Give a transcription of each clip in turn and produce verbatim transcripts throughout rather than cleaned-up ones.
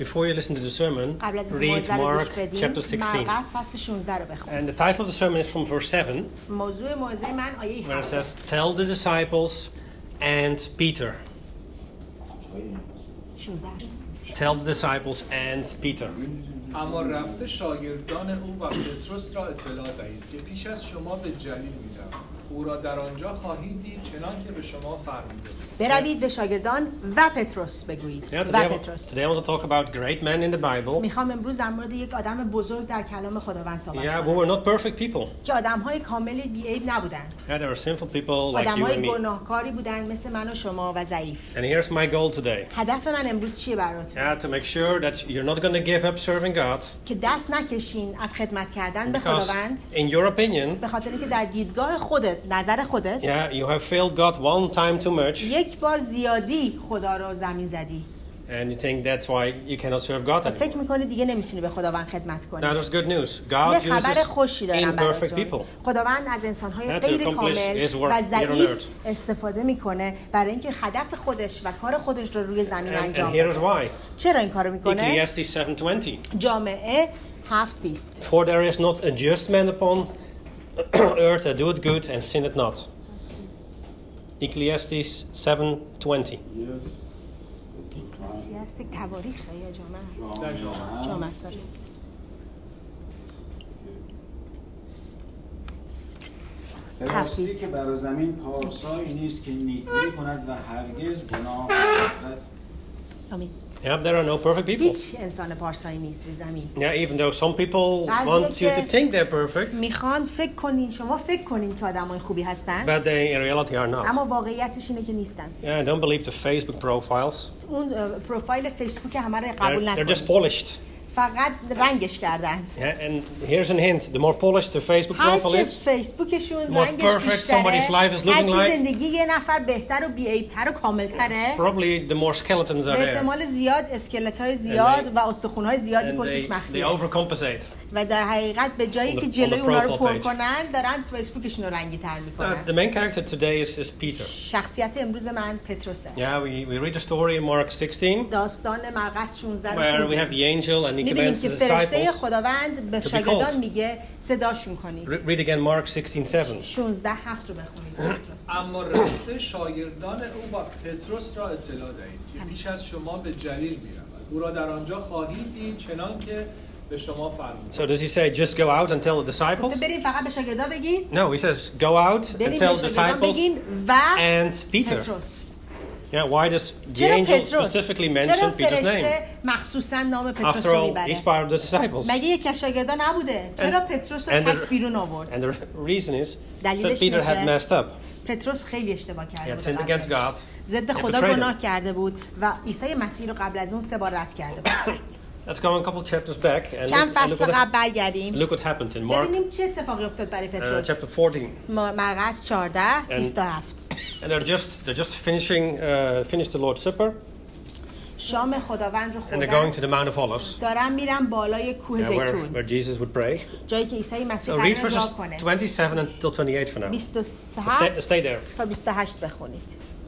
Before you listen to the sermon, read Mark chapter sixteen. And the title of the sermon is from verse seven, where it says, "Tell the disciples and Peter." Tell the disciples and Peter. اما رفته شاگردان او و پتروس را اطلاع دهید که پیش از شما به جلیل می‌رود. او را در آنجا خواهید دید چنان که به شما فرموده. بروید به شاگردان و پتروس بگویید. Yeah, today, و پتروس. Today I want to talk about great men in the Bible. میخوام امروز در مورد یک آدم بزرگ در کلام خداوند صحبت کنم. Yeah, who were not perfect people. که آدم‌های کامل بی‌عیب نبودند. Yeah, they were sinful people like you and me. آدم‌های گناهکاری بودند مثل من و شما و ضعیف. And here's my goal today. هدف من امروز چیه برات؟ Yeah, to make sure that you're not going to give up serving God. که دست نکشین از خدمت کردن به خداوند. In your opinion, به خاطر اینکه در دیدگاه خودت، نظر خودت، yeah, you have failed God one time too much. یک بار زیادی خدا رو زمین زدی. And you think that's why you cannot serve God anymore. فکر می‌کنی دیگه نمیتونی به خداوند خدمت کنی. Now there's good news. God uses imperfect people. خداوند از انسان‌های غیر کامل و ضعیف استفاده می‌کنه برای اینکه هدف خودش و کار خودش رو روی زمین انجام بده. And here's why. چرا این کارو می‌کنه؟ Ecclesiastes seven twenty. جامعه هفت بیست. For there is not a just man upon earth that doeth good and sinneth not. Ecclesiastes seven twenty. سیاست تواریخ یا جامعه است؟ جامعه است. راستی که بر زمین پارسایی نیست که نیکی کند و هرگز گناه نکند. آمین. Yeah, there are no perfect people. هیچ انسان پارسایی نیست روی زمین. Yeah, even though some people want you to think they're perfect. میخوان فکر کنین، شما فکر کنین که آدمای خوبی هستن. But they in reality are not. اما واقعیتش اینه که نیستن. Yeah, don't believe the Facebook profiles. اون پروفایل فیسبوک همه رو قبول نکنید. They're just polished. فقط رنگش کردن. Yeah, and here's a hint: the more polished the Facebook profile is, فیسبوکشون more perfect somebody's life is looking like. زندگی یه نفر بهتر و بی‌عیب‌تر و کامل‌تره. Probably the more skeletons are there. احتمال زیاد اسکلت‌های زیاد و استخوان‌های زیادی پشتش مخفیه. They overcompensate. و در حقیقت به جایی که جلوی اونها رو پر کنن، دارن فیسبوکشون رو رنگی‌تر می‌کنن. The main character today is is Peter. شخصیت امروز من پتروسه. Yeah, we we read the story in Mark sixteen. داستان مرقس شانزده where we have the angel and he commands the disciples. فرشته خداوند به شاگردان میگه صداشون کنید. Read again Mark sixteen seven. شانزده هفت رو بخونید. اما رفته شاگردان او با پتروس را اطلاع دهید که پیش از شما به جلیل می‌رود. او را در آنجا خواهید دید چنان که به شما فرمود. So does he say just go out and tell the disciples? بریم فقط به شاگردان بگین. No, he says go out and tell the disciples and Peter. Yeah, why does the angel specifically mention Peter's name? مخصوصاً نام پتروس After رو all, میبره. he's part of the disciples. مگه یک از شاگردان نبوده؟ چرا پتروس رو تک بیرون آورد؟ And the reason is that Peter had messed up. پتروس خیلی اشتباه کرده بود. He had sinned against God. ضد خدا گناه کرده بود و عیسی مسیح رو قبل از اون سه بار رد کرده بود. Let's go a couple chapters back and چند فصل قبل برگردیم. Look what happened in Mark. ببینیم چه اتفاقی افتاد برای پتروس. Chapter fourteen. مرقس چهارده بیست و هفت. And they're just they're just finishing uh, finished the Lord's Supper. شام خداوند رو خوردن. And they're going to the Mount of Olives. دارن میرن بالای کوه زیتون. Where Jesus would pray. جایی که عیسی مسیح قراره دعا کنه. twenty-seven until twenty-eight for now. بیست و هفت Stay there. تا بیست و هشت بخونید.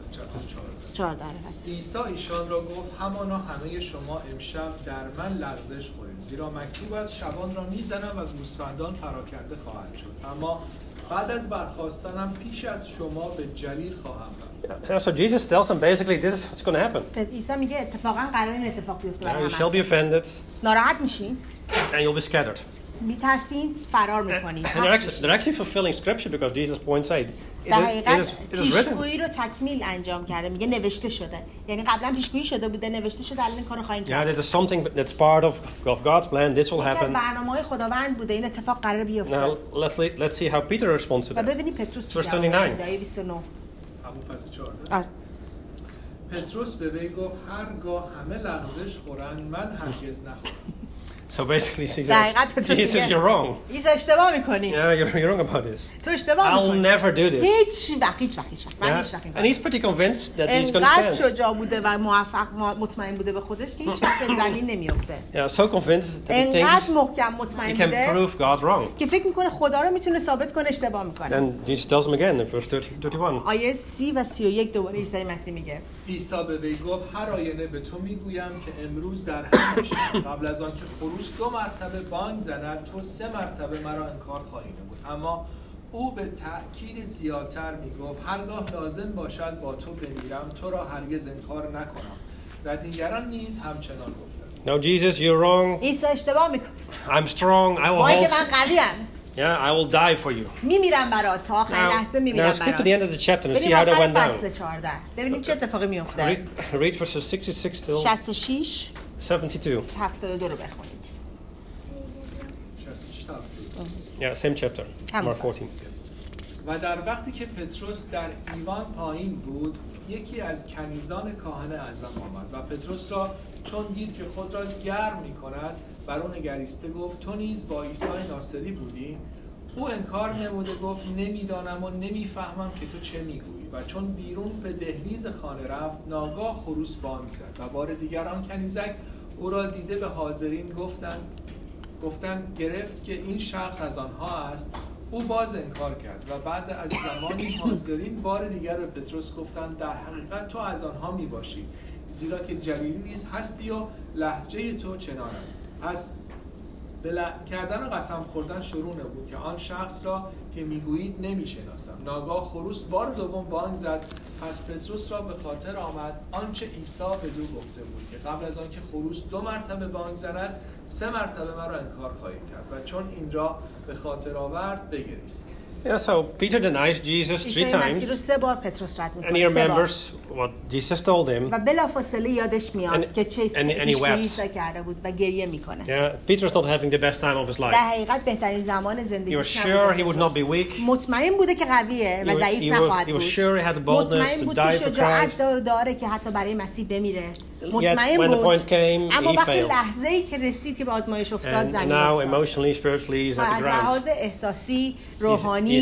چهارده هست. عیسی ایشان را گفت همانا همه شما امشب در من لغزش خورید زیرا مکتوب است شبان را میزنم و گوسفندان پراکنده خواهد شد اما بعد از برخاستنم پیش از شما به جلیل خواهم رفت. So Jesus tells them basically this is what's going to happen. عیسی میگه اتفاقا قرار این اتفاق بیفته برای You shall be offended. ناراحت میشین. And you'll be scattered. میترسین فرار میکنید. And they're actually, they're actually fulfilling scripture because Jesus points out it is, it is written. پیشگویی رو تکمیل انجام کرده میگه نوشته شده. یعنی قبلا پیشگویی شده بوده نوشته شده الان این کارو خواهید کرد. Yeah, this is something that's part of of God's plan. This will happen. برنامه‌های خداوند بوده این اتفاق قرار بیفته. Now let's let's see how Peter responds to that. ببینید پتروس چی Verse twenty-nine. آیه بیست و نه. همون فصل چهارده. پتروس به وی گفت هرگاه همه لغزش خورند من هرگز نخورم. So basically, he says, Jesus, you're wrong. عیسی اشتباه میکنی. Yeah, you're, you're wrong about this. تو اشتباه I'll never do this. هیچ وقت هیچ وقت هیچ وقت. And he's pretty convinced that he's going to انقدر stand. شجاع بوده و موفق مطمئن بوده به خودش که هیچ وقت به زمین نمیفته. Yeah, so convinced that he thinks انقدر محکم مطمئن he can بوده prove God wrong. که فکر میکنه خدا رو میتونه ثابت کنه اشتباه میکنه. And Jesus tells him again in verse thirty-one. آیه سی و سی و یک دوباره عیسی مسیح میگه. عیسی به وی گفت هر آینه به تو میگویم که امروز در همه شب قبل از آن که خروس دو مرتبه بانگ زند تو سه مرتبه مرا انکار خواهی نمود. اما او به تأکید زیادتر میگفت هرگاه لازم باشد با تو بمیرم تو را هرگز انکار نکنم. و دیگران نیز همچنان گفتند. No, Jesus, you're wrong. عیسی اشتباه میکنه. I'm strong. I will ما hold. که من قویم. Yeah, I will die for you. میمیرم برات تا آخرین لحظه میمیرم برات. Now skip to the end of the chapter and see how that went down. ببینیم چه اتفاقی میفته. Read, read verses sixty-six till شصت و شش seventy-two. هفتاد و دو رو بخونید. Yeah, same chapter. Mark fourteen. و در وقتی که پتروس در ایوان پایین بود یکی از کنیزان کاهن اعظم آمد و پتروس را چون دید که خود را گرم می‌کند بر او نگریسته گفت تو نیز با عیسی ناصری بودی؟ او انکار نموده گفت نمیدانم و نمیفهمم که تو چه میگویی. و چون بیرون به دهلیز خانه رفت ناگاه خروس بانگ زد و بار دیگر آن کنیزک او را دیده به حاضرین گفتند گفتند گرفت که این شخص از آنها است. او باز انکار کرد و بعد از زمانی حاضرین بار دیگر به پتروس گفتند در حقیقت تو از آنها میباشی زیرا که جلیلی نیز هستی و لهجه تو چنان است. پس بل کردن و قسم خوردن شروع نبود که آن شخص را که میگویید نمیشناسم. ناگاه خروس بار دوم بانگ زد. پس پتروس را به خاطر آمد آنچه عیسی به او گفته بود که قبل از آنکه خروس دو مرتبه بانگ زند سه مرتبه مرا انکار خواهی کرد. و چون این را به خاطر آورد بگریست. Yeah, so Peter denies Jesus three times. And he remembers what Jesus told him. و بلافاصله یادش میاد که چه چیزی کرده بود و گریه میکنه. Yeah, Peter's not having the best time of his life. در حقیقت بهترین زمان زندگیش نبود. He was sure he would not be weak. مطمئن بوده که قویه و ضعیف نخواهد بود. He was sure he had the boldness to die for Christ. داره که حتی برای مسیح بمیره. مطمئن بود. اما وقتی لحظه‌ای که رسید که به آزمایش افتاد زمین now emotionally, spiritually, he's at the ground. از لحاظ احساسی، روحانی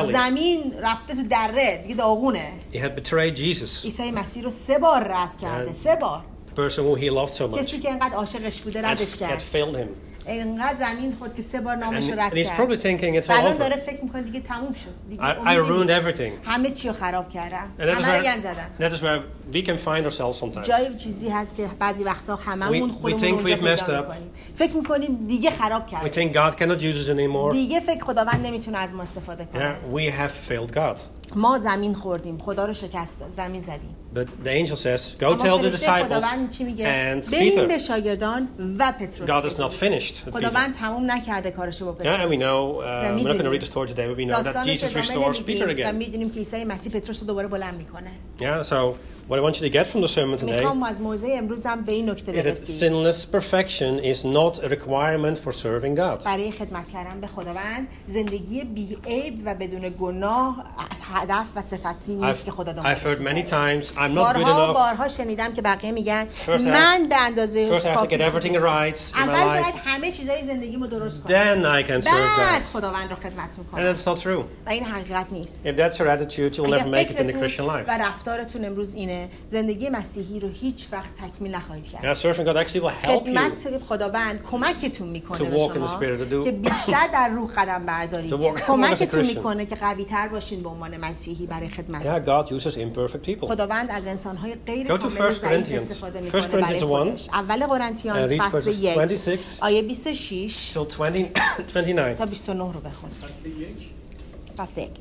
زمین رفته تو دره دیگه داغونه. He had betrayed Jesus. عیسی مسیح رو سه بار رد کرده. سه بار. The person who he loved so much. کسی که انقدر عاشقش بوده ردش کرد. Had failed him. اینقدر زمین خود که سه بار نامش رو رد کرد. And he's probably thinking it's all over. الان داره فکر میکنه دیگه تموم شد. I ruined everything. همه چی رو خراب کردم. همه رو گند زدم. That is where we can find ourselves sometimes. جای چیزی هست که بعضی وقتا هممون خودمون رو پیدا می‌کنیم. فکر می‌کنیم دیگه خراب کردیم. We think God cannot use us anymore. دیگه فکر خداوند نمیتونه از ما استفاده کنه. Yeah, we have failed God. ما زمین خوردیم. خدا رو شکست زمین زدیم. But the angel says, go tell the disciples and Peter. به شاگردان و پتروس. God is not finished. خداوند تمام نکرده کارشو با پتروس. Yeah, and we know uh, we're not going to read the story today, but we know that Jesus restores Peter again. و می‌دونیم که عیسی مسیح پتروس رو دوباره بلند می‌کنه. Yeah, so what I want you to get from the sermon today می‌خوام از موضوع امروزم به این نکته برسید. Is that sinless perfection is not a requirement for serving God. برای خدمت کردن به خداوند زندگی بی‌عیب و بدون گناه هدف و صفتی نیست که خدا دنبالش. I've heard many times I'm not good بارها enough. بارها شنیدم که بقیه میگن من به اندازه First I have to get everything right in my اول باید life. همه چیزای زندگیمو درست کنم. Then I can serve بعد God. خداوند رو خدمت میکنم. And that's not true. و این حقیقت نیست. If that's your attitude, you'll never make it in the Christian life. و رفتارتون امروز اینه زندگی مسیحی رو هیچ وقت تکمیل نخواهید کرد. Yeah, serving God actually will help you. خدمت خداوند کمکتون میکنه به شما که بیشتر در روح قدم بردارید. کمکتون میکنه که قوی‌تر باشین به عنوان مسیحی برای خدمت. Yeah, God uses imperfect people. خداوند از انسان‌های غیر کامل استفاده می‌کنه برای خودش. اول قرنتیان فصل یک آیه بیست و شش till twenty-nine تا بیست و نه رو بخونید. فصل یک.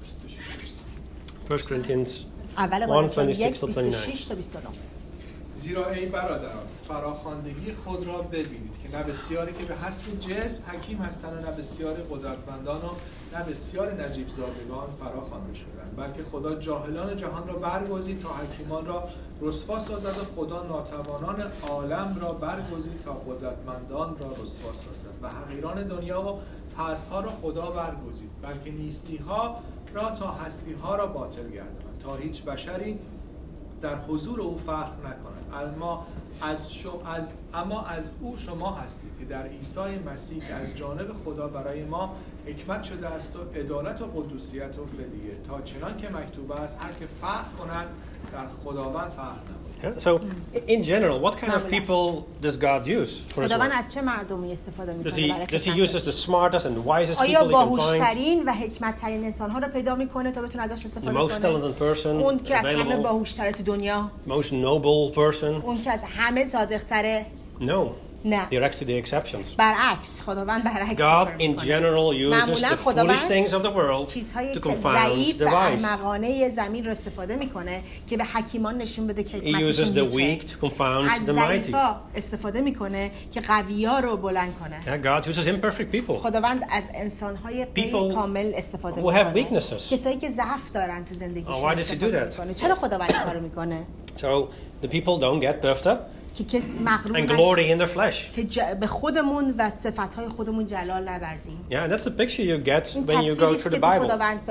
First Corinthians اول قرنتیان یک بیست و شش تا بیست و نه. زیرا ای برادران فراخواندگی خود را ببینید که نه بسیاری که به حسب جسم حکیم هستند و نه بسیاری قدرتمندان و نه بسیار نجیب زادگان فراخوانده شدند بلکه خدا جاهلان جهان را برگزید تا حکیمان را رسوا سازد و خدا ناتوانان عالم را برگزید تا قدرتمندان را رسوا سازد و حقیران دنیا و پست‌ها را خدا برگزید بلکه نیستی‌ها را تا هستی‌ها را باطل گرداند تا هیچ بشری در حضور او فخر نکند اما از شما از اما از او شما هستید که در عیسی مسیح که از جانب خدا برای ما حکمت شده است و عدالت و قدوسیت و فدیه تا چنان که مکتوب است هر که فخر کند در خداوند فخر نماید. Yeah, so in general, what kind of people does God use for his work? از چه مردمی استفاده می‌کنه؟ Does he does he use the smartest and wisest people he can find? آیا باهوش‌ترین و حکمت‌ترین انسان‌ها رو پیدا می‌کنه تا بتونه ازش استفاده کنه؟ The most talented person اون که از همه باهوش‌تره تو دنیا. Most noble person. اون که از همه صادق‌تره. No. نه. They're actually the exceptions. برعکس خداوند برعکس God in general uses the foolish things of the world to confound the wise. احمقانه زمین رو استفاده میکنه که به حکیمان نشون بده که حکمتشون میچه. He uses the weak to confound the mighty. استفاده میکنه که قوی‌ها رو بلند کنه. Yeah, God uses imperfect people. خداوند از انسان‌های غیر کامل استفاده میکنه. کسایی که ضعف دارن تو زندگیشون oh, استفاده میکنه. چرا خداوند این کارو میکنه؟ So the people don't get puffed up. که کسی مغرور and glory in their flesh. که ج... به خودمون و صفاتهای خودمون جلال نورزیم. Yeah, and that's the picture you get when you go through the Bible.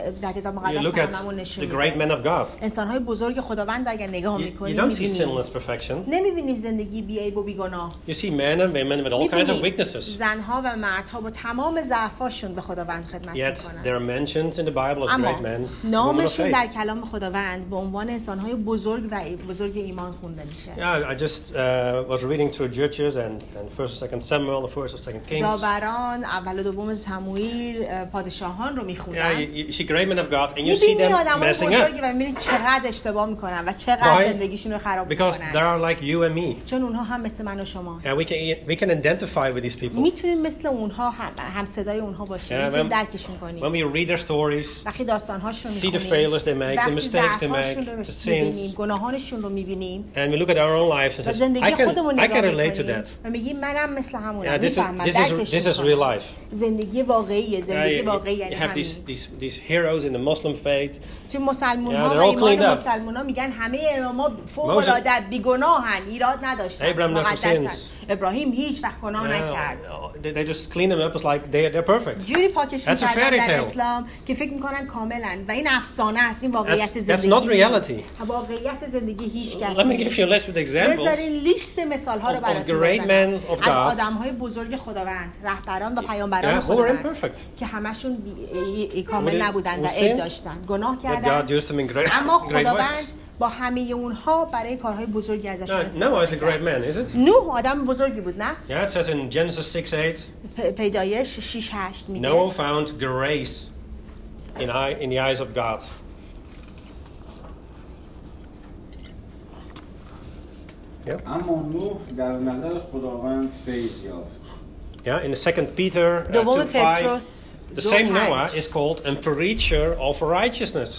You look at the great men of God. انسان‌های بزرگ خداوند اگر نگاه می‌کنیم you don't see sinless perfection. نمی‌بینیم زندگی بی‌عیب و بی‌گناه. You see men and women with all kinds of weaknesses. زن‌ها و مردها با تمام ضعف‌هاشون به خداوند خدمت می‌کنن. Yet they are mentioned in the Bible as great men. نامشون در کلام خداوند به عنوان انسان‌های بزرگ و بزرگ ایمان خونده میشه. Yeah, I just uh, was reading through Judges and and first and second Samuel, the first and second Kings. داوران اول و دوم سموئیل پادشاهان رو می‌خوندن. Yeah, you, you see great men of God and you see them messing up. و می‌بینید چقدر اشتباه می‌کنن و چقدر زندگیشون رو خراب می‌کنن. Because they are like you and me. چون اونها هم مثل من و شما. Yeah, we can we can identify with these people. می‌تونیم مثل اونها هم هم صدای اونها باشیم. می‌تونیم درکشون کنیم. When we read their stories, وقتی داستان‌هاشون see the failures they make, the mistakes they make, the sins, گناهانشون رو می‌بینیم. And we look at our own lives and say, I can I can relate to that. و میگیم منم مثل همونم. Yeah, this is this is this is real life. زندگی واقعیه، زندگی واقعی یعنی You have these these these heroes in the Muslim faith. تو مسلمان‌ها و ایمان مسلمان‌ها میگن همه اماما فوق‌العاده بی‌گناهن، ایراد نداشتن، مقدسن. ابراهیم هیچ وقت گناه نکرد. They just clean them up as like they they're perfect. جوری پاکشون کردن در اسلام که فکر می‌کنن کاملن و این افسانه است، این واقعیت زندگی. That's not reality. واقعیت زندگی هیچ کس Let me give you a list with examples. بذارین لیست مثال‌ها رو براتون بزنم از آدم‌های بزرگ خداوند، رهبران و پیامبران خداوند که همشون کامل نبودن و عیب داشتن، گناه کردن. اما خداوند با همه اونها برای کارهای بزرگی ازش استفاده کرد. Noah is a great man, is it? نوح آدم بزرگی بود، نه؟ Yeah, it says in Genesis six eight. پیدایش شش هشت میگه. Noah found grace in eye in the eyes of God. اما نوح در نظر خداوند فیض یافت. Yeah, in Second Peter uh, two five, the same Noah is called a preacher of righteousness.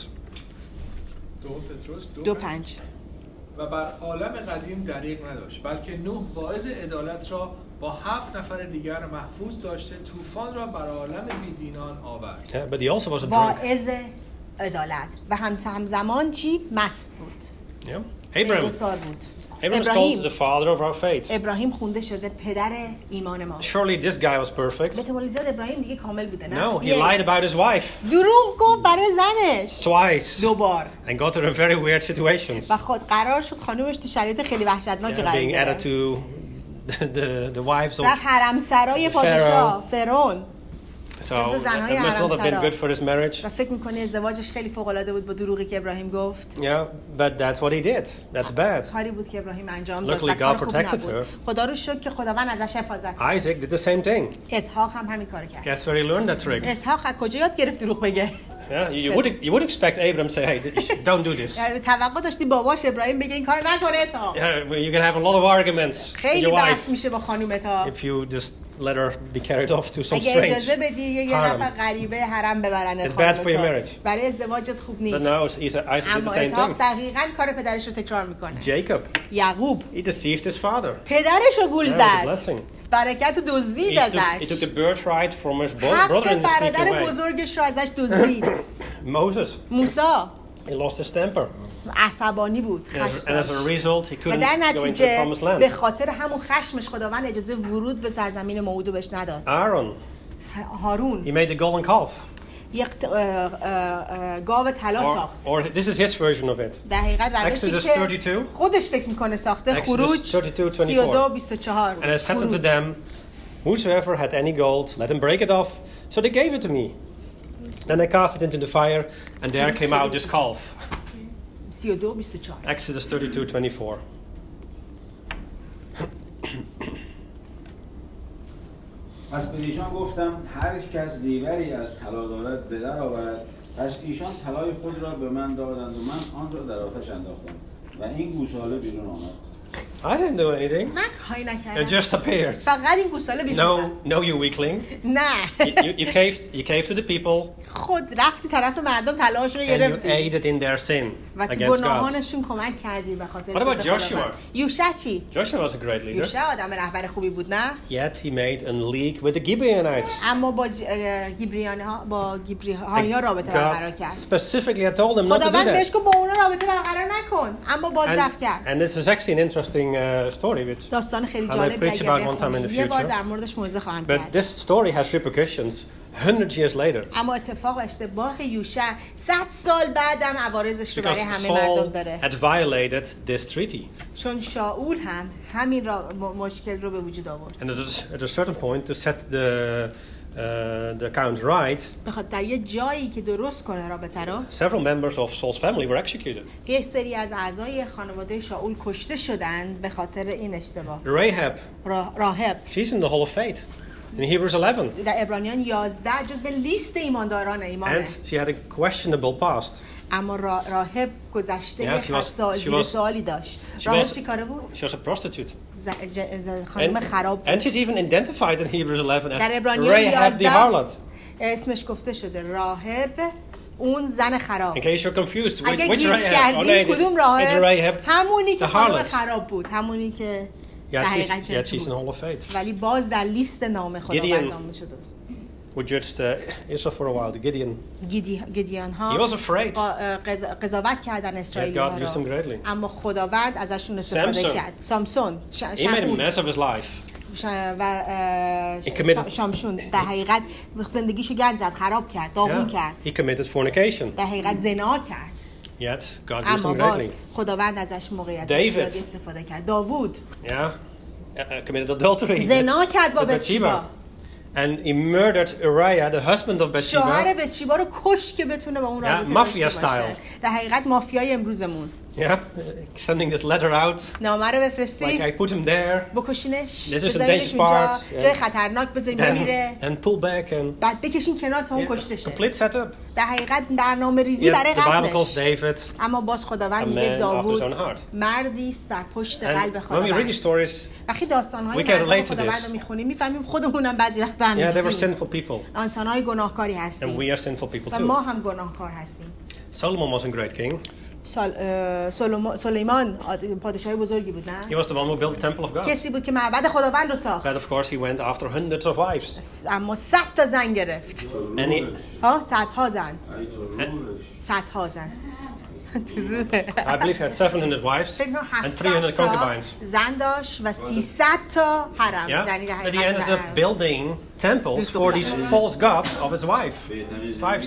دو پنج. و بر عالم قدیم دریغ نداشت، بلکه نوح واعظ عدالت را با هفت نفر دیگر محفوظ داشته طوفان را بر عالم بیدینان آورد. Yeah, but he also was a واعظ عدالت و همزمان چی؟ مست بود. Yeah. Abraham. Abraham is called the father of our faith. ابراهیم خونده شده پدر ایمان ما. Surely this guy was perfect. به احتمال زیاد ابراهیم دیگه کامل بوده نه؟ No, he lied about his wife. دروغ گفت برای زنش. Twice. دوبار. And got her in very weird situations. و خود قرار شد خانومش تو شرایط خیلی وحشتناکی قرار بگیره. Being added to the the wives of. در حرم سرای پادشاه فرعون. So it must not have been good for his marriage. و فکر می‌کنی ازدواجش خیلی فوق‌العاده بود با دروغی که ابراهیم گفت. Yeah, but that's what he did. That's bad. کاری بود که ابراهیم انجام داد. Luckily God protected her. خدا رو شکر که خداوند ازش حفاظت کرد. Isaac did the same thing. اسحاق هم همین کارو کرد. Guess where he learned that trick. اسحاق از کجا یاد گرفت دروغ بگه؟ Yeah, you would you would expect Abraham to say, hey, don't do this. توقع داشتی باباش ابراهیم بگه این کارو نکن اسحاق. Yeah, you can have a lot of arguments. خیلی بحث میشه با خانومت ها. If you just let her be carried off to some strange. اگه اجازه بدی یه نفر غریبه حرم ببرن It's bad for your marriage. برای ازدواجت خوب نیست. But now Isaac did the same thing. دقیقاً کار پدرش رو تکرار میکنه. Jacob. یعقوب. He deceived his father. پدرش رو گول زد. برکت رو دزدید ازش. He took the birthright from his brother and sneaked away. برادر بزرگش رو ازش دزدید. Moses. موسی. He lost his temper. عصبانی بود. And as a result, he couldn't go into the promised land. به خاطر همون خشمش خداوند اجازه ورود به سرزمین موعود بهش نداد. Aaron. هارون. He made the golden calf. یک گاو طلا ساخت. Or this is his version of it. در حقیقت روشی که خودش فکر میکنه ساخته. خروج سی و دو بیست و چهار. And I said unto them, whosoever had any gold, let him break it off. So they gave it to me. Then I cast it into the fire, and there came out this calf. سی و دو بیست و چهار. Exodus thirty-two twenty-four. پس به ایشان گفتم هر کس زیوری از طلا دارد به در آورد. پس ایشان طلای خود را به من دادند و من آن را در آتش انداختم و این گوساله بیرون آمد. I didn't do anything. من کاری نکردم. It just appeared. فقط این گوساله بیرون اومد. No, no, you weakling. نه. You, you, you caved, you caved to the people. خود رفتی طرف مردم طلاشون رو گرفتی. And you aided in their sin و تو گناهانشون کمک کردی به خاطر. What about Joshua? یوشع چی؟ Joshua was a great leader. یوشع آدم رهبر خوبی بود نه؟ Yet he made a league with the Gibeonites. اما با گیبریانها با گیبریها رابطه برقرار کرد. Specifically I told them not to do that. خداوند بهش گفت با اونا رابطه برقرار نکن. اما باز رفت کرد. And this is actually an interesting uh, story which داستان خیلی جالبیه که بخونید. یه بار در موردش موعظه خواهم کرد. But this story has repercussions hundred years later. اما اتفاق و اشتباه یوشع صد سال بعدم عوارضش رو برای همه مردم داره. Had violated this treaty. چون شاول هم همین را مشکل رو به وجود آورد. And at a certain point to set the Uh, the account right. بخاطر در یه جایی که درست کنه رابطه رو. Several members of Saul's family were executed. یه سری از اعضای خانواده شاول کشته شدند به خاطر این اشتباه. Rahab. راهب. She's in the Hall of Faith. In Hebrews eleven. در عبرانیان یازده جزو لیست ایمانداران ایمانه. And she had a questionable past. اما راهب گذشته خاص زیر سوالی داشت. راهب چی کاره بود؟ She was a prostitute. خانم خراب بود. And she's even identified in Hebrews eleven as Rahab the harlot. اسمش گفته شده راهب اون زن خراب. In case you're confused, which, which Rahab? Oh, no, کدوم راهب؟ همونی که خانم خراب بود. همونی که در حقیقت yeah, she's in the Hall of Faith. ولی باز در لیست نام خداوند نام شده. We judged uh, Israel for a while. The Gideon. Gideon ها. He was afraid. قضاوت کردن اسرائیلی‌ها God used him greatly. اما خداوند ازشون استفاده کرد. سامسون. He made a mess of his life. و شامشون در حقیقت زندگیشو گند زد، خراب کرد، داغون کرد. He committed fornication. در حقیقت زنا کرد. Yet God used him greatly. خداوند ازش موقعیت زیادی استفاده کرد. داوود. Yeah. Uh, committed adultery. زنا کرد با بتشیبا. And he murdered Uriah, the husband of Bathsheba. شوهر بتشیبا رو کشت که بتونه با اون رابطه داشته باشه. در حقیقت مافیای امروزمون. Yeah, sending this letter out. نامه رو بفرستی. Like I put him there. بکشینش. This is a dangerous part. جای خطرناک بذاریم بمیره. And pull back and. بعد بکشین کنار تا اون کشته شه. Complete setup. در حقیقت برنامه ریزی برای قتلش. David. اما باز خداوند میگه داوود مردی است در پشت قلب خداوند. When we read these stories, وقتی داستان‌های خداوند رو می‌خونیم می‌فهمیم خودمونم بعضی وقتا هم Yeah, they were sinful people. انسان‌های گناهکاری هستیم. And we are sinful people too. و ما هم گناهکار هستیم. Solomon was a great king. سلیمان پادشاه بزرگی بود نه؟ He was the one who built the temple of God. کسی بود که معبد خداوند رو ساخت. But of course he went after hundreds of wives. اما صد تا زن گرفت. And he ها صدها زن. صدها زن. I believe he had seven hundred wives and three hundred concubines. زن داشت و سیصد تا حرم. Yeah. But he ended up building temples for these false gods of his wife. Wives.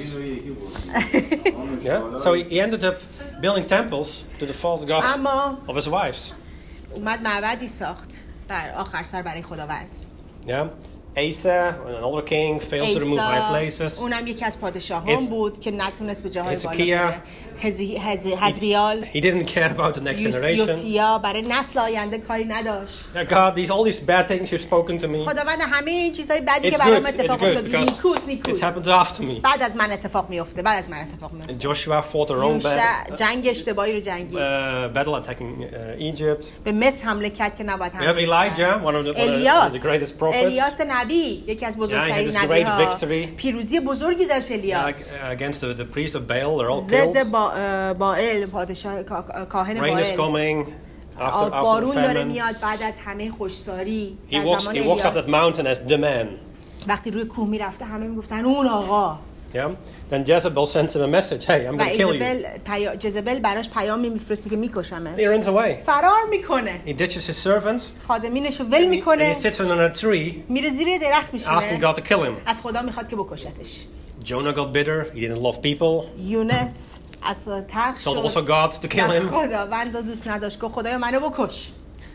Yeah. So he ended up building temples to the false gods of his wives. اومد معبدی ساخت بر آخر سر برای خداوند. Yeah. Asa, another king, failed to remove high places. اونم یکی از پادشاهان بود که نتونست به جاهای بالا بره. حزقیال. He didn't care about the next generation. یوسیا برای نسل آینده کاری نداشت. God, these all these bad things you've spoken to me. خداوند همه این چیزهای بدی که برام اتفاق افتاد نیکوس نیکوس. It happened after me. بعد از من اتفاق میفته. بعد از من اتفاق میفته. Joshua fought a wrong battle. جنگ اشتباهی رو جنگید. Battle attacking Egypt. به مصر حمله کرد که نباید حمله. We have Elijah, one of the greatest prophets. الیاس نبی یکی از بزرگترین نبی‌ها. پیروزی بزرگی داشت الیاس. Against the, the priest of Baal, they're all killed. ضد بائل پادشاه کاهن بائل. Rain is coming after بارون داره میاد بعد از همه خوشساری. He walks he walks up that mountain as the man. وقتی روی کوه میرفته همه میگفتن اون آقا. Yeah. Then Jezebel sends him a message. Hey, I'm going to kill you. جزبل براش پیامی میفرسته که میکشمش. He runs away. فرار میکنه. He ditches his servant. خادمینشو ول میکنه. And he sits under a tree. میره زیر درخت میشینه. Asking God to kill him. از خدا میخواد که بکشتش. Jonah got bitter. He didn't love people. یونس اصلا ترک شد. Told also God to kill him. خداوند دوست نداشت که خدایا منو بکش.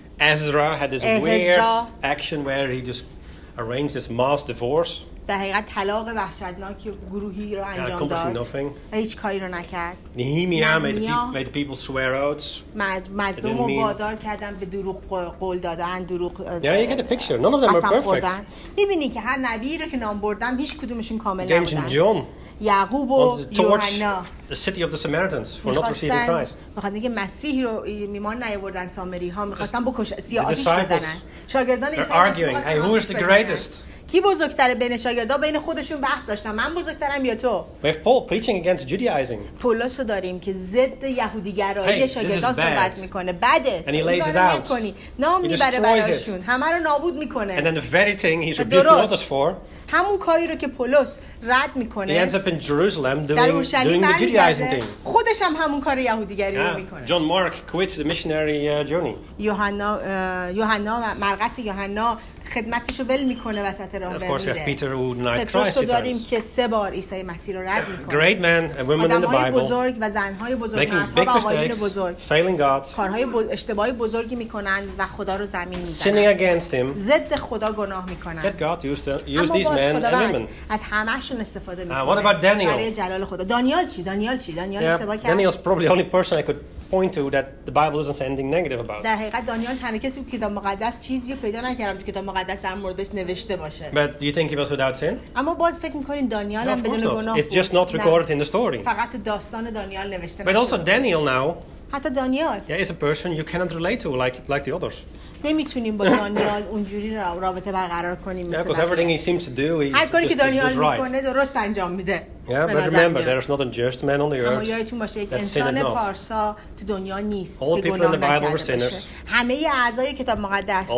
Ezra had this weird action where he just arranged this mass divorce. در حقیقت طلاق وحشتناک گروهی رو انجام داد. هیچ کاری رو نکرد. Nehemiah made the, made the people swear oaths. مردم رو وادار کردن به دروغ قول دادن، دروغ. Yeah, you get the picture. None of them were perfect. می‌بینی که هر نبی رو که نام بردم هیچ کدومشون کامل نبودن. James and John. یعقوب و یوحنا. The city of the Samaritans for not receiving Christ. می‌خواستن اینکه مسیح رو میمان نیاوردن سامری‌ها، می‌خواستن بکش سیاه آتش بزنن. شاگردان عیسی arguing, hey, who is the greatest? کی بزرگتره بین شاگردا بین خودشون بحث داشتن من بزرگترم یا تو. We have Paul preaching against Judaizing. پولس رو داریم که ضد یهودیگرایی شاگردان صحبت میکنه. بده. And he lays it out. نام میبره براشون. همه رو نابود میکنه. And then the very thing he's rebuking others for. همون کاری رو که پولس رد میکنه. He ends up in Jerusalem doing doing the Judaizing thing. خودش هم همون کار یهودیگری رو میکنه. John Mark quits the missionary uh, journey. یوحنا یوحنا مرقس یوحنا خدمتشو ول میکنه وسط راه میره. Of course, we have Peter who denies Christ. داریم که سه بار عیسی مسیح رو رد میکنه. Great men and women in the Bible. بزرگ و زنهای بزرگ، مردها و آقایون بزرگ. Failing God. کارهای اشتباهی بزرگی میکنن و خدا رو زمین میزنن. Sinning against him. ضد خدا گناه میکنن. Yet God used use these men and women. از همه‌شون استفاده میکنه. What about Daniel? برای جلال خدا. دانیال چی؟ دانیال چی؟ دانیال اشتباه کرد. Daniel's probably the only person I could point to that the Bible doesn't say anything negative about. در حقیقت دانیال تنها کسی بود که کتاب مقدس چیزی رو پیدا نکردم تو کتاب مقدس در موردش نوشته باشه. But do you think he was without sin? اما باز فکر می‌کنین دانیال هم بدون گناه بود. It's just not recorded in the story. فقط داستان دانیال نوشته نشده. But also Daniel now. حتی دانیال. Yeah, is a person you cannot relate to like like the others. نمیتونیم با دانیال اونجوری رابطه برقرار کنیم مثل because everything he seems to do he هر کاری که دانیال میکنه درست انجام میده. Yeah, but remember there is not a just man on the earth. اما یادتون باشه یک انسان پارسا تو دنیا نیست که گناه نکرده باشه. همه اعضای کتاب مقدس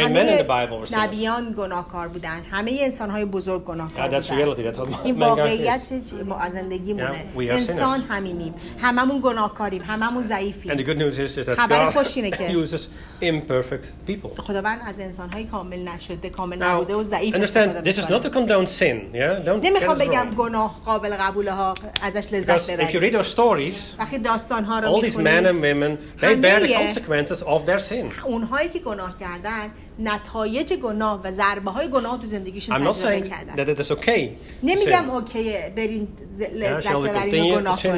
گناه نبیان گناهکار بودن. همه انسان‌های بزرگ گناهکار بودن. این واقعیت زندگیمونه. انسان همینیم. هممون گناهکاریم. هممون ضعیفیم. And the good news is that God uses imperfect people. خداوند از انسان‌های کامل نشده، کامل نبوده و ضعیف استفاده می‌کنه. This is not to condone sin, yeah? Don't نمیخوام بگم گناه قابل قبوله ها ازش لذت ببرید. If you read those stories, وقتی داستان‌ها رو می‌خونید, all these men and women, they bear the consequences of their sin. اونهایی که گناه کردن نتایج گناه و ضربه‌های گناه تو زندگیشون تجربه کردن. I'm not saying that it is okay. نمیگم اوکیه برین لذت ببرین و گناه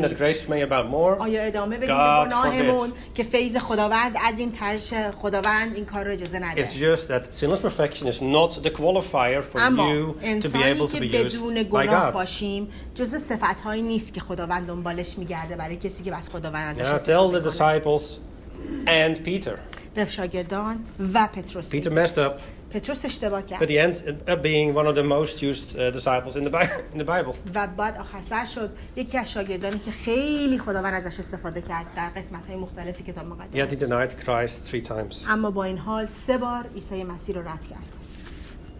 کنید. آیا ادامه بدیم به گناهمون که فیض خداوند از این طرش خداوند این کار رو اجازه نده. It's just that sinless perfection is not the qualifier for you to be able to be used by God. باشیم جزء صفات‌هایی نیست که خداوند دنبالش میگرده برای کسی که بس خداوند ازش استفاده کنه. Tell the disciples and Peter. به شاگردان و پتروس. Peter messed up. پتروس اشتباه کرد. But he ended up being one of the most used uh, disciples in the in the Bible. و بعد آخر سر شد یکی از شاگردانی که خیلی خداوند ازش استفاده کرد در قسمت‌های مختلفی کتاب مقدس. Yet he denied Christ three times. اما با این حال سه بار عیسی مسیح رو رد کرد.